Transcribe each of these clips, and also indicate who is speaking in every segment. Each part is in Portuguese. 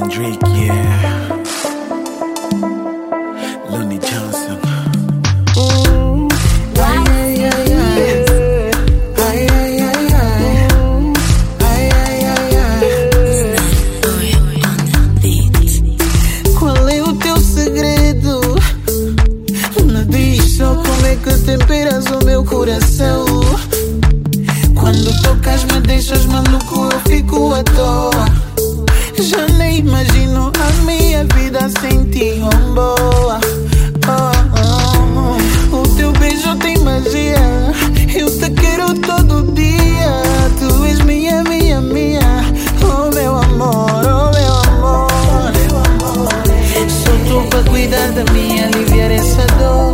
Speaker 1: Drake, yeah. Looney Johnson.
Speaker 2: Qual é o teu segredo? Me diz só como é que temperas o meu coração. Quando tocas me deixas maluco, eu fico à toa. Já nem imagino a minha vida sem ti, oh, boa. O teu beijo tem magia, eu te quero todo dia. Tu és minha, minha, minha, oh meu amor, oh meu amor. Sou tu para cuidar da minha, aliviar essa dor.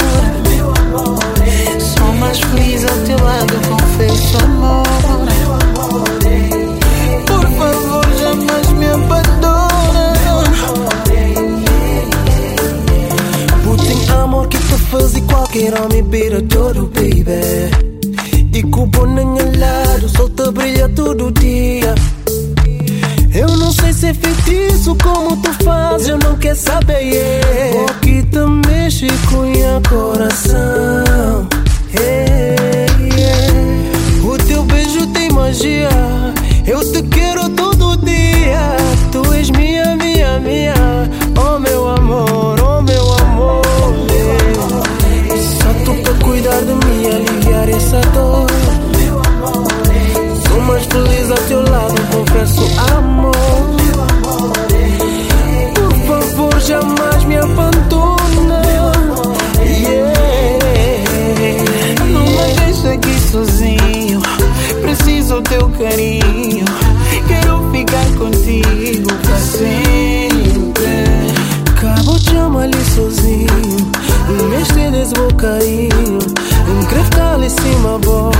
Speaker 2: Sou mais feliz ao teu lado, confesso, amor. Por favor, jamais me abandona.
Speaker 3: Tem amor que te faz e qualquer homem pira todo, baby. E com o bom lado, o sol te brilha todo dia. Eu não sei se é feitiço como tu faz, eu não quero saber, yeah. O que te mexe com o coração, yeah, yeah. O teu beijo tem magia, eu te quero todo dia. Tu és minha, minha, minha, oh meu amor, oh meu amor, yeah. Só tu para cuidar de mim, aliviar essa dor. Sou mais feliz ao teu lado, confesso, amor. Por favor, jamais me abandona, yeah.
Speaker 2: Não me deixa aqui sozinho, preciso do teu carinho. Quero ficar contigo para sempre.
Speaker 3: Acabo de amar ali sozinho, neste desbocainho. Quero ficar ali em cima, boa.